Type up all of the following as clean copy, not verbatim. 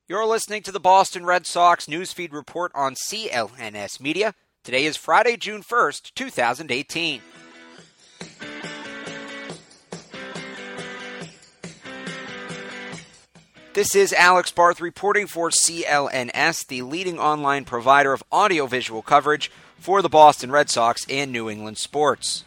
You're listening to the Boston Red Sox newsfeed report on CLNS Media. Today is Friday, June 1st, 2018. This is Alex Barth reporting for CLNS, the leading online provider of audiovisual coverage for the Boston Red Sox and New England sports.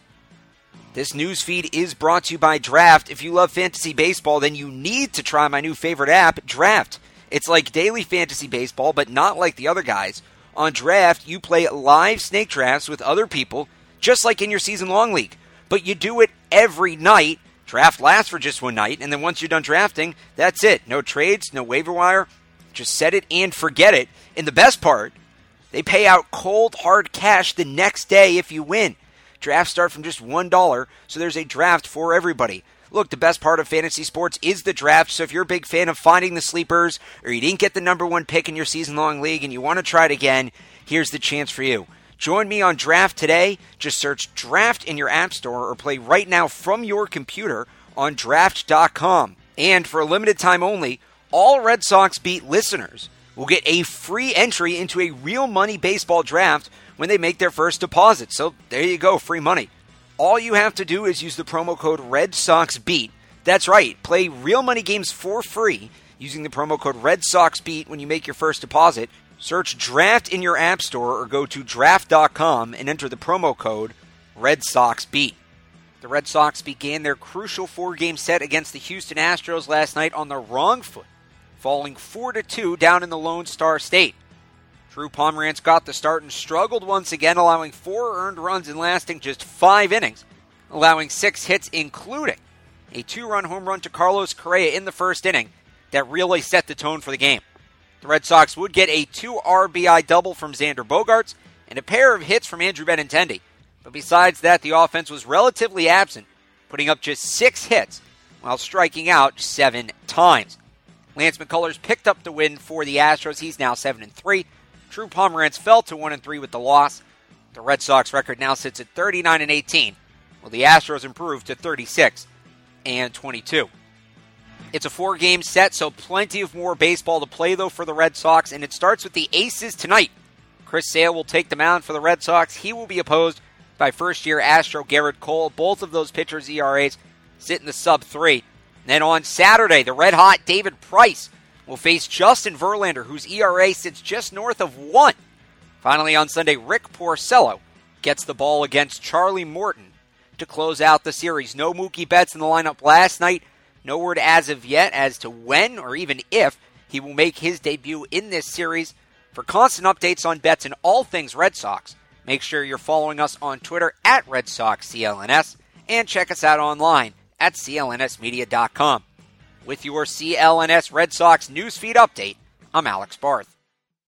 This newsfeed is brought to you by Draft. If you love fantasy baseball, then you need to try my new favorite app, Draft. It's like daily fantasy baseball, but not like the other guys. On Draft, you play live snake drafts with other people, just like in your season-long league. But you do it every night. Draft lasts for just one night, and then once you're done drafting, that's it. No trades, no waiver wire. Just set it and forget it. And the best part, they pay out cold, hard cash the next day if you win. Drafts start from just $1, so there's a draft for everybody. Look, the best part of fantasy sports is the draft, so if you're a big fan of finding the sleepers, or you didn't get the number one pick in your season-long league and you want to try it again, here's the chance for you. Join me on Draft today. Just search Draft in your app store or play right now from your computer on Draft.com. And for a limited time only, all Red Sox Beat listeners will get a free entry into a real money baseball draft when they make their first deposit. So there you go, free money. All you have to do is use the promo code RedSoxBeat. That's right, play real money games for free using the promo code RedSoxBeat when you make your first deposit. Search Draft in your app store or go to Draft.com and enter the promo code RedSoxBeat. The Red Sox began their crucial four-game set against the Houston Astros last night on the wrong foot, falling 4-2 down in the Lone Star State. Drew Pomeranz got the start and struggled once again, allowing 4 earned runs and lasting just 5 innings, allowing 6 hits, including a 2-run home run to Carlos Correa in the first inning that really set the tone for the game. The Red Sox would get a 2 RBI double from Xander Bogaerts and a pair of hits from Andrew Benintendi. But besides that, the offense was relatively absent, putting up just 6 hits while striking out 7 times. Lance McCullers picked up the win for the Astros. He's now 7-3. Drew Pomeranz fell to 1-3 with the loss. The Red Sox record now sits at 39-18, while the Astros improved to 36-22. It's a 4-game set, so plenty of more baseball to play, though, for the Red Sox, and it starts with the Aces tonight. Chris Sale will take the mound for the Red Sox. He will be opposed by first-year Astro Garrett Cole. Both of those pitchers' ERAs sit in the sub-3. And then on Saturday, the red-hot David Price will face Justin Verlander, whose ERA sits just north of 1. Finally, on Sunday, Rick Porcello gets the ball against Charlie Morton to close out the series. No Mookie Betts in the lineup last night. No word as of yet as to when or even if he will make his debut in this series. For constant updates on Betts and all things Red Sox, make sure you're following us on Twitter at RedSoxCLNS and check us out online at clnsmedia.com. With your CLNS Red Sox newsfeed update, I'm Alex Barth.